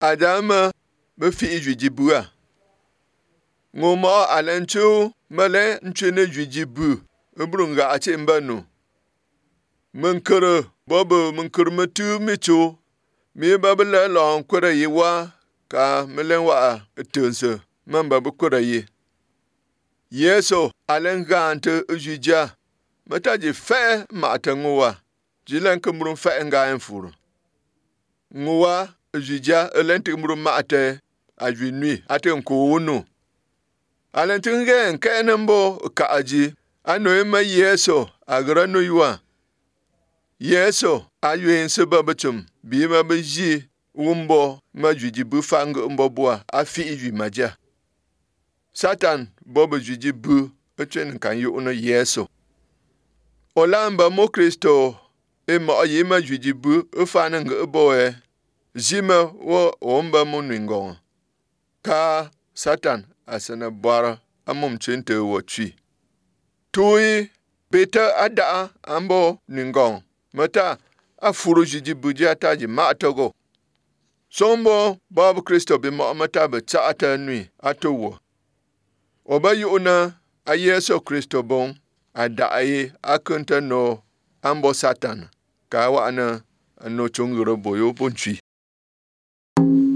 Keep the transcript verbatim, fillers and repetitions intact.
Adama be fi jujibua. Ngoma alenchu male nchene jujibu. Ubrunga ache mbanu. Munkere bobo munkere metu micho. Mi babele long kwere yiwa ka melenwa etense. Mamba bukwere yi. Yeso alenga ante ujija. Mataji fe mata nguwa. Jilen kumrun fe nga enfuru. Nguwa ujija elenti kumrun mate ajwinui ate nkuunu. Alentinge nke nembo ka aji. Ano ema Yeso agrano yuwa. Yeso ayuen sebabatum. Bima beji umbo majujibu fang umbobua afi ijwi maja. Satan bobo jujibu echen kan yu uno Yeso. Olamba mo Kristo ema oyema jujibu ufana nga uboe. Zima wo omba mo ningon. Ka Satan asana bara amum chente wo chi. Tui beta ada ambo ningon. Mata afuru jujibu jataji matogo. Sombo babu Kristo bima mata betata nui atowo. Oba yu una a Yeso Kristo bon ada aye akunta no ambo Satan ka wa ana no chunguro boyo bonchi.